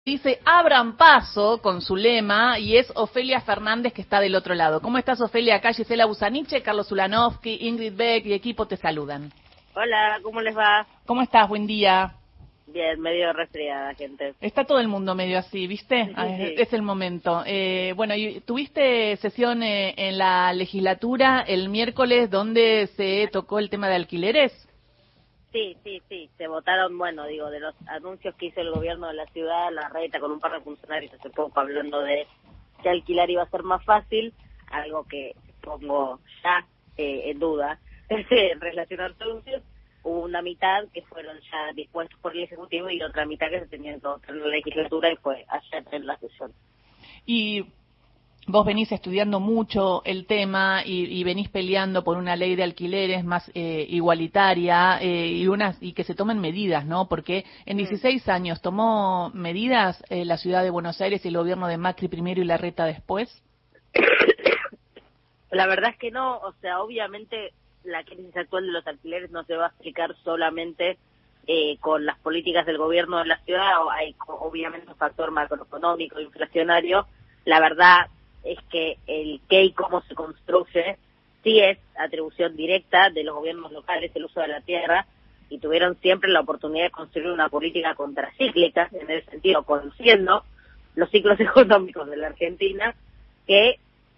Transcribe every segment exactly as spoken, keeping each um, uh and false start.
Dice, abran paso con su lema, y es Ofelia Fernández que está del otro lado. ¿Cómo estás, Ofelia? Acá Gisela Busaniche, Carlos Ulanovsky, Ingrid Beck y equipo te saludan. Hola, ¿cómo les va? ¿Cómo estás? Buen día. Bien, medio resfriada, gente. Está todo el mundo medio así, ¿viste? Sí, Ah, sí. es, es el momento. Eh, bueno, y tuviste sesión eh, en la legislatura el miércoles donde se tocó el tema de alquileres. Sí, sí, sí, se votaron, bueno, digo, de los anuncios que hizo el gobierno de la ciudad, la reta con un par de funcionarios hace poco hablando de que alquilar iba a ser más fácil, algo que pongo ya eh, en duda en relación a los anuncios. Hubo una mitad que fueron ya dispuestos por el Ejecutivo y otra mitad que se tenían que votar en la legislatura y fue ayer en la sesión. Y vos venís estudiando mucho el tema y, y venís peleando por una ley de alquileres más eh, igualitaria eh, y unas y que se tomen medidas, ¿no? Porque en dieciséis años tomó medidas eh, la ciudad de Buenos Aires y el gobierno de Macri primero y Larreta después. La verdad es que no, o sea, obviamente la crisis actual de los alquileres no se va a explicar solamente eh, con las políticas del gobierno de la ciudad, o hay obviamente un factor macroeconómico, inflacionario. La verdad es que el qué y cómo se construye sí es atribución directa de los gobiernos locales, el uso de la tierra, y tuvieron siempre la oportunidad de construir una política contracíclica, en el sentido, conociendo los ciclos económicos de la Argentina, que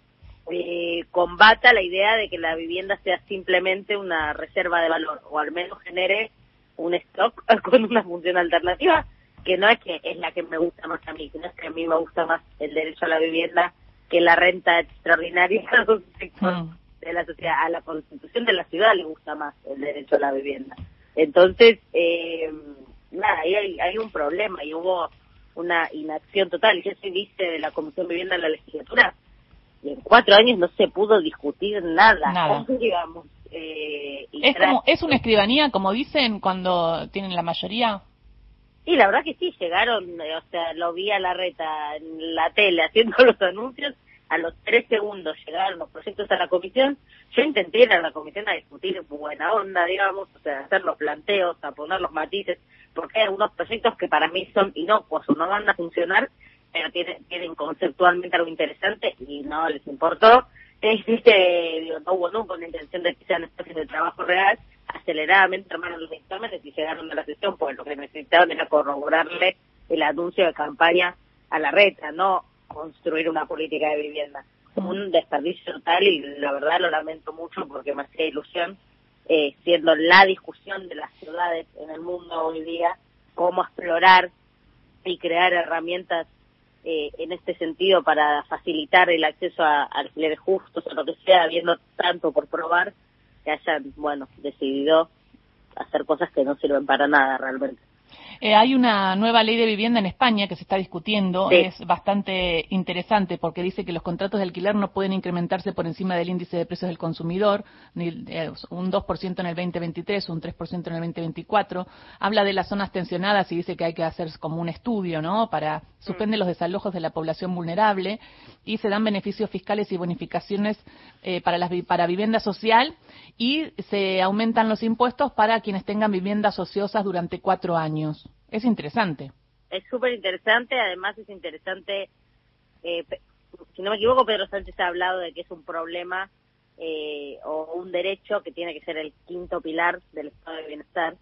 Eh, combata la idea de que la vivienda sea simplemente una reserva de valor, o al menos genere un stock con una función alternativa, que no es que es la que me gusta más a mí, sino es que a mí me gusta más el derecho a la vivienda que la renta extraordinaria de un sector mm. de la sociedad. A la Constitución de la ciudad le gusta más el derecho a la vivienda. Entonces, eh, nada, ahí hay, hay un problema y hubo una inacción total. Yo soy vice de la Comisión de Vivienda en la legislatura, y en cuatro años no se pudo discutir nada, nada. digamos. Eh, y es como es una escribanía, como dicen, cuando tienen la mayoría. Sí, la verdad que sí, llegaron, o sea, lo vi a Larreta en la tele haciendo los anuncios, a los tres segundos llegaron los proyectos a la comisión. Yo intenté ir a la comisión a discutir buena onda, digamos, o sea, hacer los planteos, a poner los matices, porque hay algunos proyectos que para mí son inocuos o no van a funcionar, pero tienen, tienen conceptualmente algo interesante y no les importó. Este, digo, no hubo nunca una intención de que sean espacios de trabajo real. Aceleradamente armaron los dictámenes y llegaron a la sesión, pues lo que necesitaban era corroborarle el anuncio de campaña a Larreta, no construir una política de vivienda. Un desperdicio total, y la verdad lo lamento mucho porque me hacía ilusión, eh, siendo la discusión de las ciudades en el mundo hoy día, cómo explorar y crear herramientas Eh, en este sentido para facilitar el acceso a, a alquileres justos o lo que sea, habiendo tanto por probar, que hayan, bueno, decidido hacer cosas que no sirven para nada realmente. Eh, hay una nueva ley de vivienda en España que se está discutiendo, Sí. Es bastante interesante porque dice que los contratos de alquiler no pueden incrementarse por encima del índice de precios del consumidor, ni, eh, un dos por ciento en el veinte veintitrés, un tres por ciento en el veinte veinticuatro. Habla de las zonas tensionadas y dice que hay que hacer como un estudio, ¿no? Para suspender los desalojos de la población vulnerable, y se dan beneficios fiscales y bonificaciones eh, para, las, para vivienda social, y se aumentan los impuestos para quienes tengan viviendas ociosas durante cuatro años. Es interesante. Es súper interesante, además es interesante, eh, si no me equivoco, Pedro Sánchez ha hablado de que es un problema eh, o un derecho que tiene que ser el quinto pilar del estado de bienestar.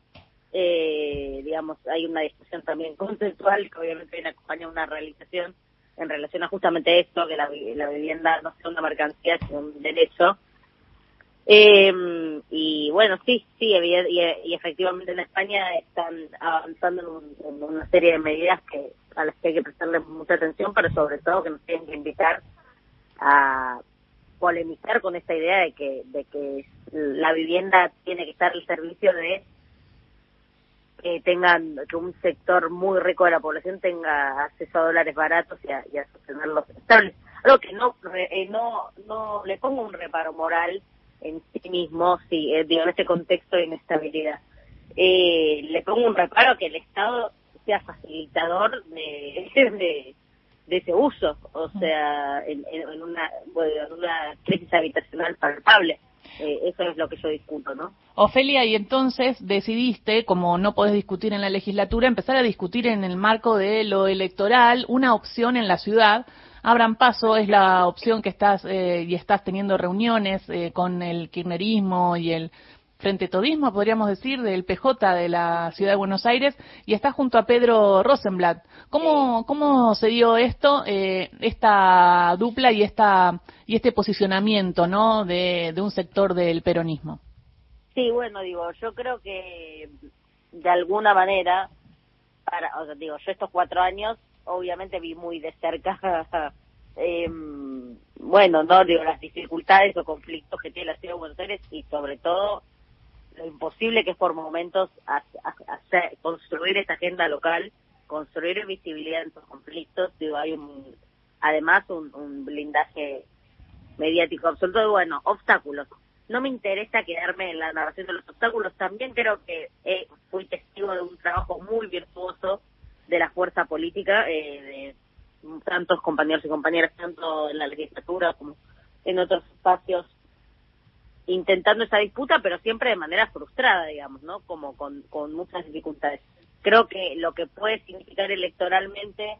Eh, digamos, hay una discusión también conceptual que obviamente viene acompañada de una realización en relación a justamente esto, que la, la vivienda no sea una mercancía, sino un derecho. Eh, y bueno, sí, sí, y, y efectivamente en España están avanzando en, un, en una serie de medidas que a las que hay que prestarle mucha atención, pero sobre todo que nos tienen que invitar a polemizar con esta idea de que de que la vivienda tiene que estar al servicio de que tengan que un sector muy rico de la población tenga acceso a dólares baratos y a, y a sostenerlos estables. Algo que no eh, no no le pongo un reparo moral en sí mismo, sí, eh, digo, en este contexto de inestabilidad. Eh, le pongo un reparo que el Estado sea facilitador de, de, de ese uso, o sea, en, en, una, bueno, en una crisis habitacional palpable. Eh, eso es lo que yo discuto, ¿no? Ofelia, y entonces decidiste, como no podés discutir en la legislatura, empezar a discutir en el marco de lo electoral una opción en la ciudad. Abran Paso es la opción que estás eh, y estás teniendo reuniones eh, con el kirchnerismo y el Frente Todismo, podríamos decir, del P J de la Ciudad de Buenos Aires, y estás junto a Pedro Rosenblatt. ¿Cómo, cómo se dio esto, eh, esta dupla y esta y este posicionamiento, ¿no?, de, de un sector del peronismo? Sí, bueno, digo, yo creo que de alguna manera, para, o sea, digo, yo estos cuatro años, obviamente vi muy de cerca, eh, bueno, no, digo, las dificultades o conflictos que tiene la Ciudad de Buenos Aires y sobre todo lo imposible que es por momentos hacer, construir esta agenda local, construir visibilidad en estos conflictos. Digo, hay un, además un, un blindaje mediático absoluto y bueno, obstáculos. No me interesa quedarme en la narración de los obstáculos. También creo que eh, fui testigo de un trabajo muy virtuoso de la fuerza política, eh, de tantos compañeros y compañeras, tanto en la legislatura como en otros espacios, intentando esa disputa, pero siempre de manera frustrada, digamos, ¿no? Como con, con muchas dificultades. Creo que lo que puede significar electoralmente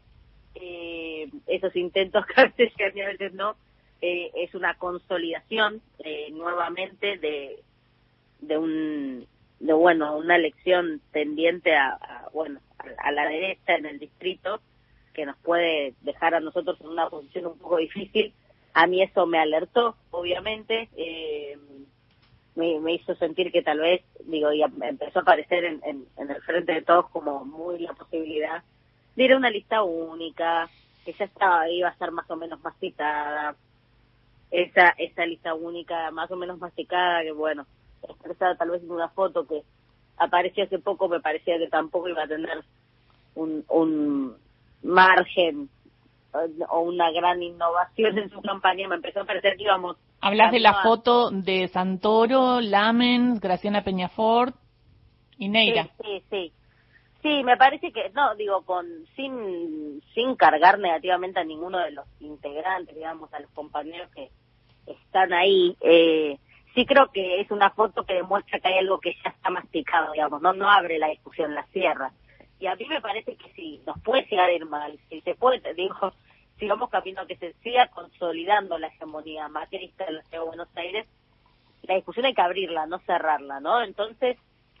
eh, esos intentos que a veces, que a veces no, Eh, es una consolidación eh, nuevamente de de un de bueno una elección tendiente a, a bueno a, a la derecha en el distrito, que nos puede dejar a nosotros en una posición un poco difícil. A mí eso me alertó, obviamente, eh, me, me hizo sentir que tal vez, digo, y empezó a aparecer en, en, en el frente de todos como muy la posibilidad de ir a una lista única, que ya estaba, iba a ser más o menos masticada. Esa, esa lista única más o menos masticada, que bueno, expresada tal vez en una foto que apareció hace poco, me parecía que tampoco iba a tener un, un margen o una gran innovación en su campaña. Me empezó a parecer que íbamos... Hablas de la a... foto de Santoro, Lamens, Graciana Peñafort y Neira. Sí, sí, sí. Sí, me parece que, no, digo, con sin sin cargar negativamente a ninguno de los integrantes, digamos, a los compañeros que están ahí. Eh, sí creo que es una foto que demuestra que hay algo que ya está masticado, digamos, no no abre la discusión, la cierra. Y a mí me parece que sí, nos puede llegar a ir mal, si se puede, digo, sigamos camino que se siga consolidando la hegemonía macrista de la Ciudad de Buenos Aires, la discusión hay que abrirla, no cerrarla, ¿no? Entonces,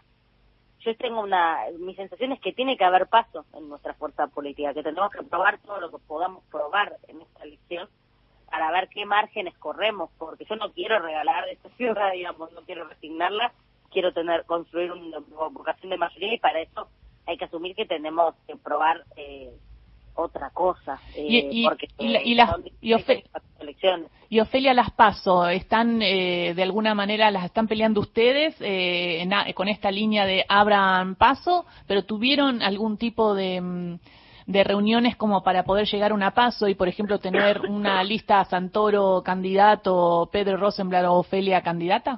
yo tengo una, mi sensación es que tiene que haber paso en nuestra fuerza política, que tenemos que probar todo lo que podamos probar en esta elección para ver qué márgenes corremos, porque yo no quiero regalar esta ciudad, digamos, no quiero resignarla, quiero tener, construir una vocación de mayoría y para eso hay que asumir que tenemos que probar eh, otra cosa. Eh, y, y, porque, y, la, y, las, y, Ofe elecciones. y Ofelia, las PASO, ¿están eh, de alguna manera, las están peleando ustedes eh, en, con esta línea de abran paso, pero tuvieron algún tipo de... de reuniones como para poder llegar a una paso y, por ejemplo, tener una lista Santoro candidato, Pedro Rosenblatt o Ofelia candidata?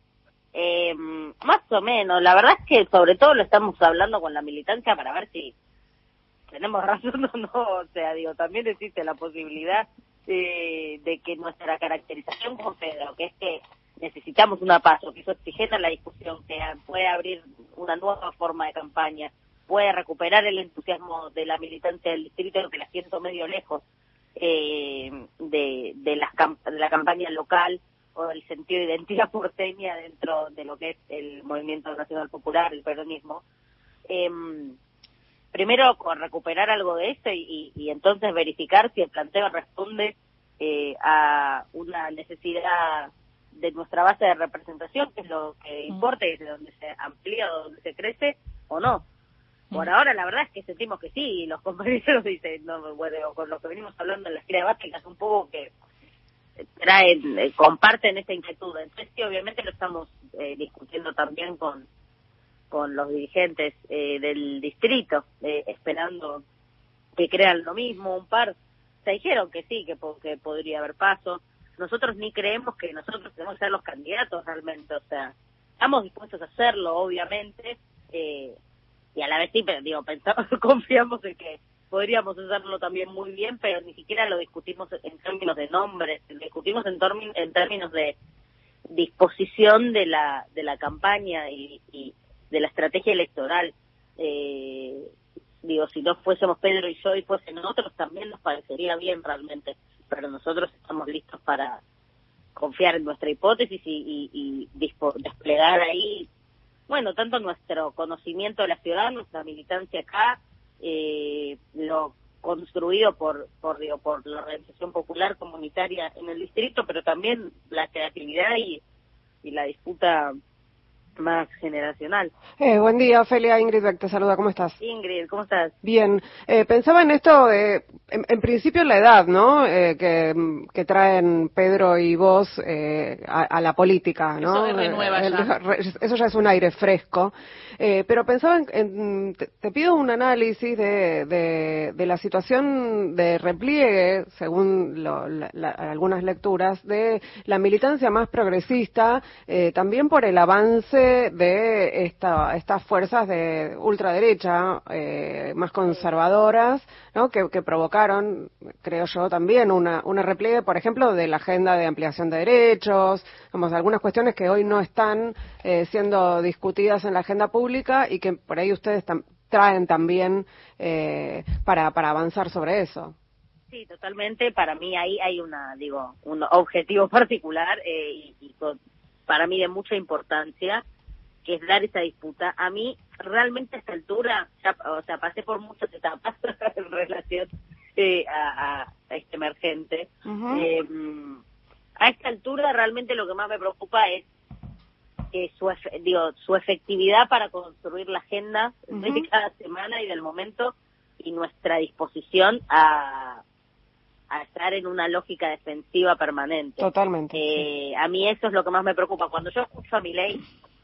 Eh, más o menos. La verdad es que sobre todo lo estamos hablando con la militancia para ver si tenemos razón o no. O sea, digo, también existe la posibilidad de, de que nuestra caracterización con Pedro, que es que necesitamos una paso, que eso oxigena la discusión, que puede abrir una nueva forma de campaña, puede recuperar el entusiasmo de la militancia del distrito, que la siento medio lejos eh, de, de, las, de la campaña local o el sentido de identidad porteña dentro de lo que es el Movimiento Nacional Popular, el peronismo. Eh, primero, con recuperar algo de esto y, y, y entonces verificar si el planteo responde eh, a una necesidad de nuestra base de representación, que es lo que importa, y es de donde se amplía o donde se crece, o no. Por ahora, la verdad es que sentimos que sí, y los compañeros dicen, no, bueno, con lo que venimos hablando en la gira de básicas, un poco que traen, eh, comparten esta inquietud. Entonces, sí, obviamente lo estamos eh, discutiendo también con con los dirigentes eh, del distrito, eh, esperando que crean lo mismo, un par. Se dijeron que sí, que, po que podría haber paso. Nosotros ni creemos que nosotros tenemos que ser los candidatos realmente, o sea, estamos dispuestos a hacerlo, obviamente, eh, y a la vez sí, pero digo, pensamos, confiamos en que podríamos hacerlo también muy bien, pero ni siquiera lo discutimos en términos de nombres, lo discutimos en, en términos de disposición de la de la campaña y, y de la estrategia electoral. Eh, digo, si no fuésemos Pedro y yo y fuesen otros, también nos parecería bien realmente, pero nosotros estamos listos para confiar en nuestra hipótesis y, y, y dispo, desplegar ahí, bueno, tanto nuestro conocimiento de la ciudad, nuestra militancia acá, eh, lo construido por por digo por la organización popular comunitaria en el distrito, pero también la creatividad y, y la disputa más generacional. Eh, buen día, Ofelia. Ingrid Beck te saluda. ¿Cómo estás? Ingrid, ¿cómo estás? Bien. Eh, pensaba en esto, de, en, en principio la edad, ¿no? Eh, que, que traen Pedro y vos eh, a, a la política, ¿no? Eso renueva El, ya. Eso ya es un aire fresco. Eh, pero pensaba en, en te, te pido un análisis de, de, de la situación de repliegue, según lo, la, la, algunas lecturas, de la militancia más progresista, eh, también por el avance de esta, estas fuerzas de ultraderecha eh, más conservadoras, ¿no? que, que provocaron, creo yo, también una, una repliegue, por ejemplo, de la agenda de ampliación de derechos, vamos, algunas cuestiones que hoy no están eh, siendo discutidas en la agenda pública y que por ahí ustedes tam- traen también eh, para, para avanzar sobre eso. Sí, totalmente. Para mí ahí hay una, digo, un objetivo particular eh, y, y con, para mí de mucha importancia, que es dar esa disputa. A mí, realmente a esta altura, ya, o sea, pasé por muchas etapas en relación eh, a, a, a este emergente. Uh-huh. Eh, a esta altura, realmente lo que más me preocupa es eh, su, digo, su efectividad para construir la agenda uh-huh. de cada semana y del momento, y nuestra disposición a a estar en una lógica defensiva permanente. Totalmente. Eh, sí. A mí eso es lo que más me preocupa. Cuando yo escucho a Milei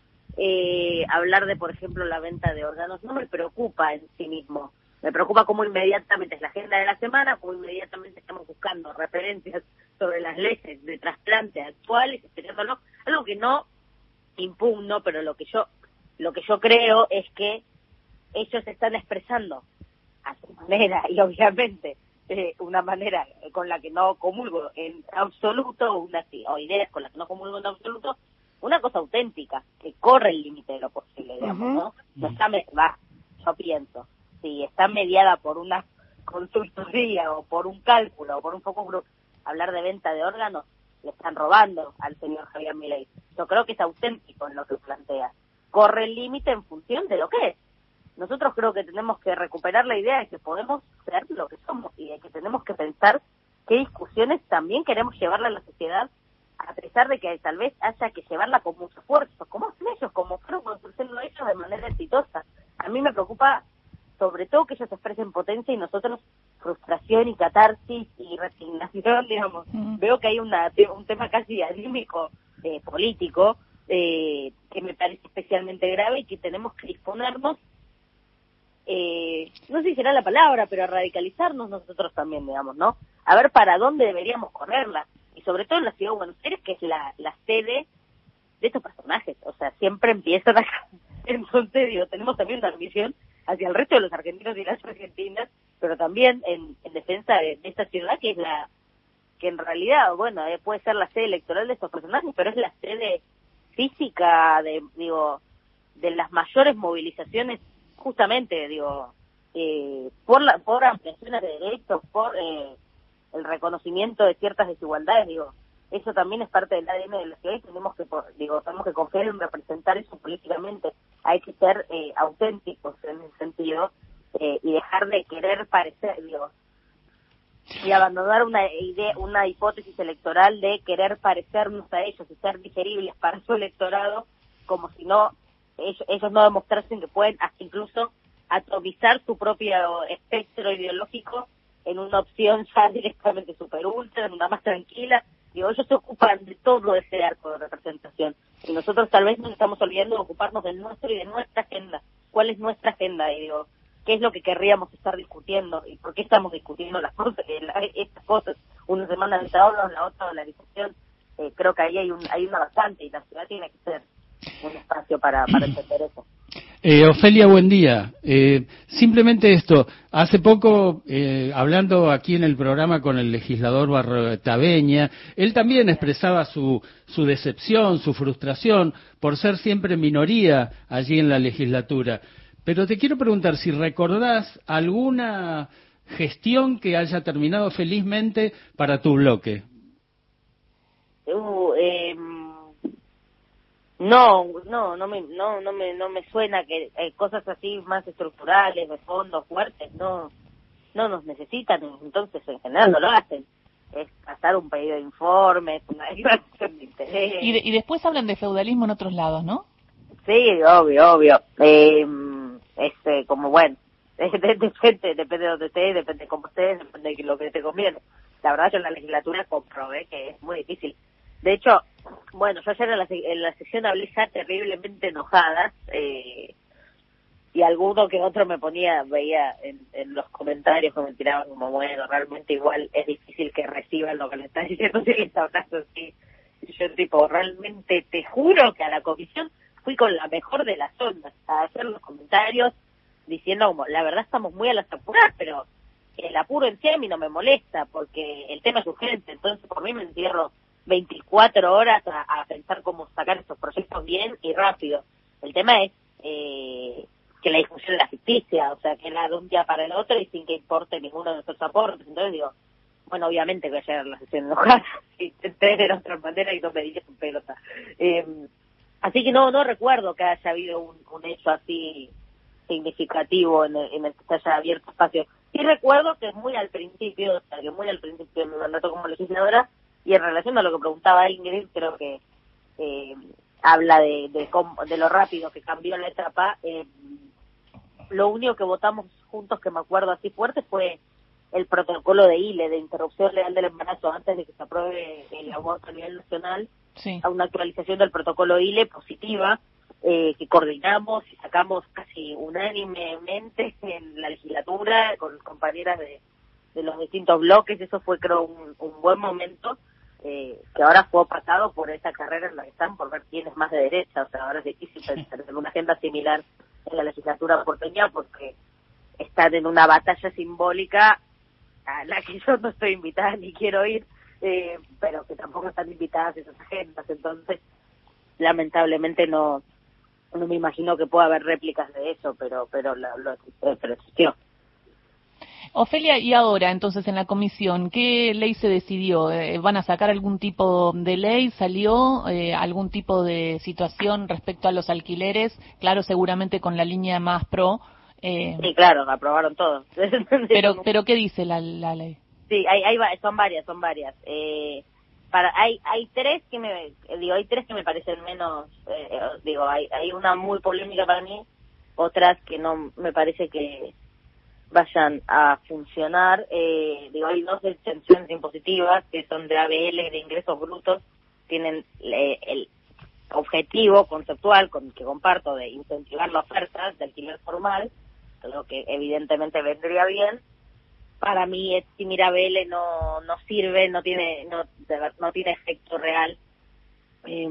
eh, hablar de, por ejemplo, la venta de órganos, no me preocupa en sí mismo. Me preocupa cómo inmediatamente es la agenda de la semana, cómo inmediatamente estamos buscando referencias sobre las leyes de trasplante actuales, esperándolo, algo que no impugno, pero lo que yo lo que yo creo es que ellos están expresando a su manera, y obviamente Eh, una manera con la que no comulgo en absoluto, una, o ideas con las que no comulgo en absoluto, una cosa auténtica, que corre el límite de lo posible, digamos, ¿no? No está, va, yo pienso, si está mediada por una consultoría o por un cálculo o por un focus group, hablar de venta de órganos, le están robando al señor Javier Milei. Yo creo que es auténtico en lo que plantea. Corre el límite en función de lo que es. Nosotros creo que tenemos que recuperar la idea de que podemos ser lo que somos y de que tenemos que pensar qué discusiones también queremos llevarle a la sociedad, a pesar de que tal vez haya que llevarla con mucho esfuerzo, como hacen ellos, como fueron construyendo ellos de manera exitosa. A mí me preocupa sobre todo que ellos expresen potencia y nosotros frustración y catarsis y resignación, digamos. Mm. Veo que hay una, un tema casi anímico, eh, político, eh, que me parece especialmente grave y que tenemos que disponernos, Eh, no sé si será la palabra, pero a radicalizarnos nosotros también, digamos, ¿no? A ver para dónde deberíamos correrla. Y sobre todo en la ciudad de Buenos Aires, que es la, la sede de estos personajes. O sea, siempre empiezan acá. Entonces, digo, tenemos también una misión hacia el resto de los argentinos y las argentinas, pero también en, en defensa de, de esta ciudad, que es la, que en realidad, bueno, eh, puede ser la sede electoral de estos personajes, pero es la sede física de, digo, de las mayores movilizaciones, justamente, digo, eh, por la por ampliaciones de derechos, por eh, el reconocimiento de ciertas desigualdades, digo, eso también es parte del A D N de la ciudad y tenemos que, digo, tenemos que confiar en representar eso políticamente. Hay que ser eh, auténticos en ese sentido eh, y dejar de querer parecer, digo, y abandonar una idea, una hipótesis electoral de querer parecernos a ellos y ser digeribles para su electorado, como si no ellos, ellos no demostrasen que pueden hasta incluso atomizar su propio espectro ideológico en una opción ya directamente super ultra, en una más tranquila. Digo, ellos se ocupan de todo ese arco de representación y nosotros tal vez nos estamos olvidando de ocuparnos del nuestro y de nuestra agenda. ¿Cuál es nuestra agenda? Y digo, ¿qué es lo que querríamos estar discutiendo? ¿Y por qué estamos discutiendo las cosas, estas cosas? Una semana de trabajo, la otra dolarización. Eh, creo que ahí hay un hay una bastante y la ciudad tiene que ser un espacio para, para entender eso. Eh, Ofelia, buen día. Eh, simplemente esto, hace poco, eh, hablando aquí en el programa con el legislador Barroetaveña, él también expresaba su, su decepción, su frustración por ser siempre minoría allí en la legislatura. Pero te quiero preguntar si recordás alguna gestión que haya terminado felizmente para tu bloque. Uh, eh, no, no, no me, no, no me, no me suena que eh, cosas así más estructurales, de fondo, fuertes, no, no nos necesitan, entonces en general no lo hacen. Es pasar un pedido de informes, una declaración de interés. Y, de, y después hablan de feudalismo en otros lados, ¿no? Sí, obvio, obvio. Eh, este, como bueno, depende, depende de donde estés, depende de cómo estés, depende de lo que te conviene. La verdad, yo en la legislatura comprobé que es muy difícil. De hecho, bueno, yo ayer en la, en la sesión hablé ya terriblemente enojada, eh, y alguno que otro me ponía, veía en, en los comentarios que me tiraban como, bueno, realmente igual es difícil que reciban lo que le estás diciendo si les hablas así. Y yo tipo, realmente te juro que a la comisión fui con la mejor de las ondas a hacer los comentarios diciendo como, la verdad estamos muy a las apuras, pero el apuro en sí a mí no me molesta porque el tema es urgente, entonces por mí me encierro veinticuatro horas a, a pensar cómo sacar estos proyectos bien y rápido. El tema es eh, que la discusión era ficticia, o sea, que era de un día para el otro y sin que importe ninguno de nuestros aportes. Entonces digo, bueno, obviamente que ayer la sesión enojada, y entré de otra manera y no me dije su pelota. Eh, así que no, no recuerdo que haya habido un, un hecho así significativo en el, en el que se haya abierto espacio. Sí recuerdo que muy al principio, o sea, que muy al principio de mi mandato como legisladora, y en relación a lo que preguntaba Ingrid, creo que eh, habla de, de, cómo, de lo rápido que cambió la etapa. Eh, lo único que votamos juntos, que me acuerdo así fuerte, fue el protocolo de I L E, de interrupción legal del embarazo, antes de que se apruebe el aborto a nivel nacional, sí. A una actualización del protocolo I L E positiva, eh, que coordinamos y sacamos casi unánimemente en la legislatura con compañeras de, de los distintos bloques. Eso fue, creo, un, un buen momento, eh, que ahora fue opacado por esa carrera en la que están, por ver quién es más de derecha. O sea, ahora es difícil pensar en una agenda similar en la legislatura porteña porque están en una batalla simbólica a la que yo no estoy invitada ni quiero ir, eh, pero que tampoco están invitadas esas agendas. Entonces, lamentablemente no no me imagino que pueda haber réplicas de eso, pero pero lo, lo pero existió. Ofelia, y ahora, entonces, en la comisión, ¿qué ley se decidió? Eh, ¿Van a sacar algún tipo de ley? ¿Salió eh, algún tipo de situación respecto a los alquileres? Claro, seguramente con la línea más pro. Eh, sí, claro, aprobaron todo. pero, pero ¿qué dice la, la ley? Sí, hay, hay, son varias, son varias. Eh, para, hay, hay tres que me, digo, hay tres que me parecen menos, eh, digo, hay, hay una muy polémica para mí, otras que no me parece que vayan a funcionar. Eh, digo, hay dos exenciones impositivas que son de A B L, de ingresos brutos, tienen eh, el objetivo conceptual con que comparto de incentivar la oferta de alquiler formal, lo que evidentemente vendría bien. Para mí, Eximir A B L no no sirve, no tiene no no tiene efecto real eh,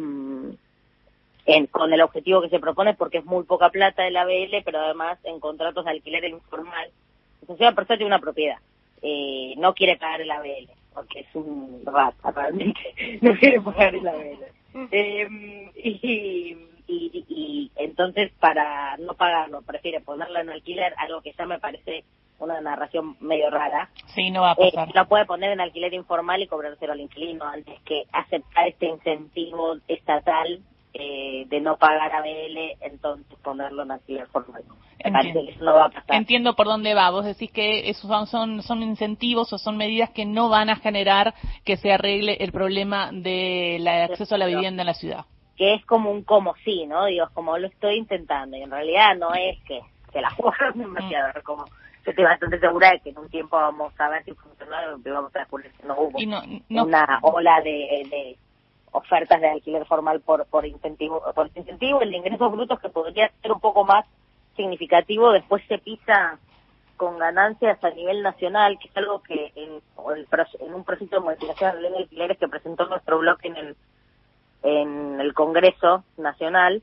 en, con el objetivo que se propone, porque es muy poca plata el A B L, pero además en contratos de alquiler informal. Entonces, una persona tiene una propiedad, eh, no quiere pagar el A B L, porque es un rata realmente, no quiere pagar el A B L. Eh, y, y, y entonces, para no pagarlo, prefiere ponerlo en alquiler, algo que ya me parece una narración medio rara. Sí, no va a pasar. Eh, lo puede poner en alquiler informal y cobrárselo al inquilino antes que aceptar este incentivo estatal eh, de no pagar A B L, entonces ponerlo en alquiler formal. Me parece que eso no va a pasar. Entiendo por dónde va. Vos decís que esos son, son, son incentivos o son medidas que no van a generar que se arregle el problema del acceso a la vivienda en la ciudad. Que es como un como sí, ¿no? Digo, como lo estoy intentando, y en realidad no es que, que la jugaron demasiado, mm. como yo estoy bastante segura de que en un tiempo vamos a ver si funcionó, y vamos a descubrir que no hubo no, no, una ola de, de ofertas de alquiler formal por por incentivo, por incentivo, el de ingresos brutos, que podría ser un poco más significativo, después se pisa con ganancias a nivel nacional, que es algo que en, en un proyecto de modificación de la ley de alquileres que presentó nuestro bloque en el en el Congreso Nacional,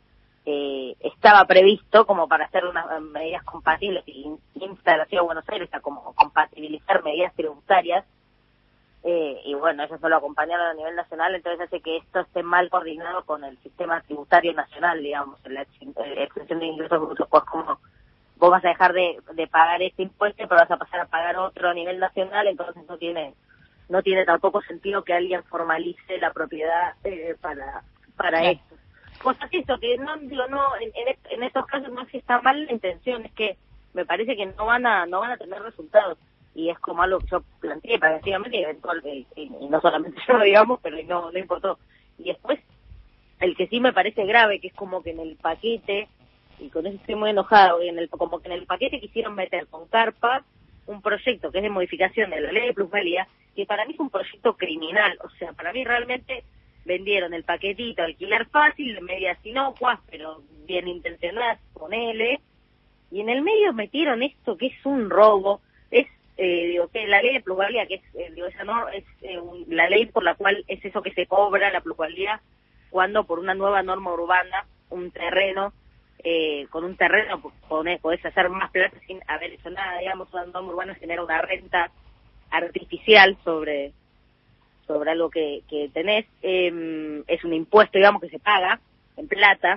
eh, estaba previsto como para hacer unas medidas compatibles y insta a la Ciudad de Buenos Aires a como compatibilizar medidas tributarias, eh, y bueno, ellos no lo acompañaron a nivel nacional, entonces hace que esto esté mal coordinado con el sistema tributario nacional, digamos, la exención de ingresos brutos, pues como vos vas a dejar de, de pagar este impuesto, pero vas a pasar a pagar otro a nivel nacional, entonces no tiene no tiene tampoco sentido que alguien formalice la propiedad eh, para para claro. esto. Cosas eso, que no digo, no en, en, en estos casos no es que está mal la intención, es que me parece que no van a no van a tener resultados, y es como algo que yo planteé prácticamente y eventualmente, y, y no solamente yo, digamos, pero no, no importó. Y después, el que sí me parece grave, que es como que en el paquete, y con eso estoy muy enojada, en el, como que en el paquete quisieron meter con carpa un proyecto que es de modificación de la ley de plusvalía, que para mí es un proyecto criminal. O sea, para mí realmente vendieron el paquetito alquiler fácil, de medidas inocuas, pero bien intencionadas, ponele, y en el medio metieron esto que es un robo. Es, eh, digo, que la ley de plusvalía, que es, eh, digo, esa no, es eh, un, la ley por la cual es eso que se cobra, la plusvalía, cuando por una nueva norma urbana, un terreno, Eh, con un terreno podés, podés hacer más plata sin haber hecho nada, digamos, una norma urbana genera una renta artificial sobre sobre algo que, que tenés, eh, es un impuesto, digamos, que se paga en plata.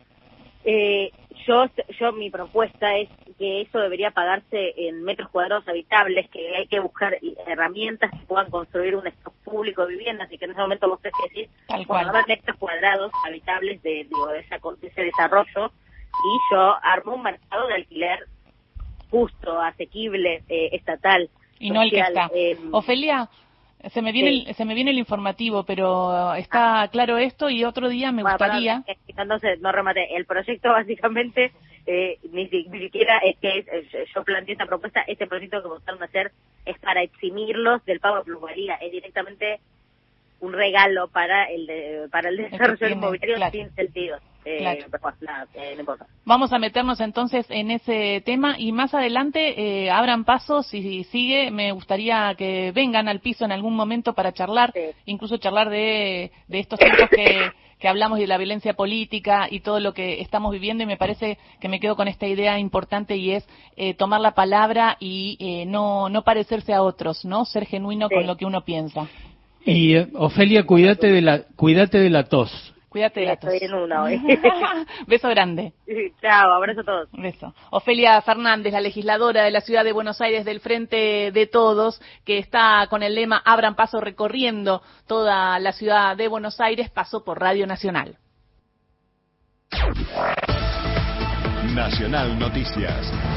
Eh, yo, yo mi propuesta es que eso debería pagarse en metros cuadrados habitables, que hay que buscar herramientas que puedan construir un stock público de viviendas, y que en ese momento vos tenés que decir, bueno, metros cuadrados habitables de, digo, de, esa, de ese desarrollo, y yo armo un mercado de alquiler justo, asequible, eh, estatal, y social, no el que está. Eh, Ofelia, se me viene sí. el, se me viene el informativo, pero está claro esto, y otro día me bueno, gustaría. Perdón, entonces no remate. El proyecto básicamente eh, ni, ni siquiera es que es, yo planteé esta propuesta. Este proyecto que buscaron hacer es para eximirlos del pago de plusvalía. Es directamente un regalo para el de, para el desarrollo inmobiliario, claro, sin sentido. Eh, claro. Pues, nada, eh, no importa. Vamos a meternos entonces en ese tema, y más adelante eh, abran pasos, y si sigue me gustaría que vengan al piso en algún momento para charlar, sí. incluso charlar de, de estos tiempos que, que hablamos, de la violencia política y todo lo que estamos viviendo, y me parece que me quedo con esta idea importante, y es eh, tomar la palabra y eh, no, no parecerse a otros, ¿no? Ser genuino sí. con lo que uno piensa. Y eh, Ofelia, cuídate de la cuídate de la tos. Cuídate de la tos. Estoy en una hoy. Beso grande. Chao, abrazo a todos. Beso. Ofelia Fernández, la legisladora de la Ciudad de Buenos Aires del Frente de Todos, que está con el lema Abran Paso, recorriendo toda la Ciudad de Buenos Aires, pasó por Radio Nacional. Nacional Noticias.